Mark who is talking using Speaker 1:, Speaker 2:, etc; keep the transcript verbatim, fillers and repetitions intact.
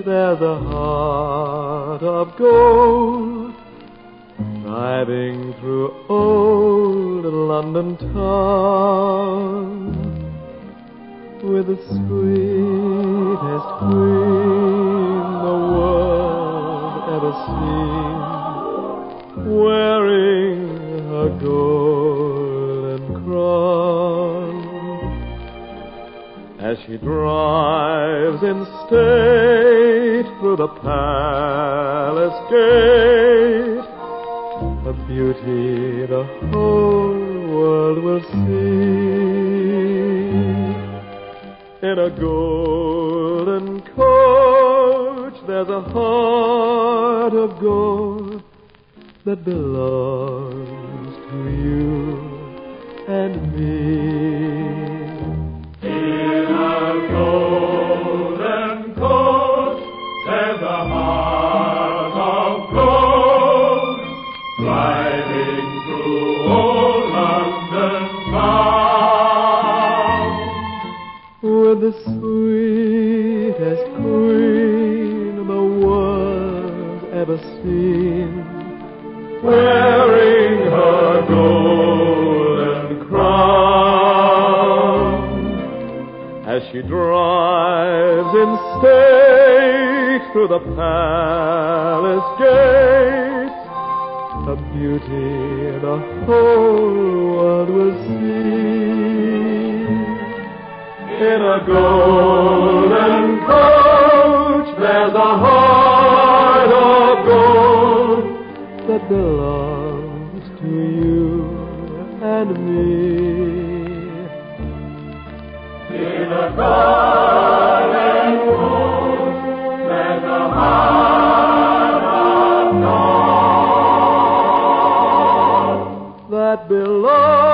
Speaker 1: there's a heart of gold driving through old London town with the sweetest queen the world ever seen, wearing her golden crown. As she drives in state through the palace gate, a beauty the whole world will see. In a golden coach there's a heart of gold that belongs to you and me.
Speaker 2: In a golden coach there's a heart of gold driving through old London town
Speaker 1: with the sweetest queen the world ever seen,
Speaker 2: wearing her golden crown.
Speaker 1: As she drives in state through the palace gate, a beauty the whole world will see.
Speaker 2: In a golden coach there's a heart of gold
Speaker 1: that belongs to you and me.
Speaker 2: In a golden coach there's a heart of gold
Speaker 1: that belongs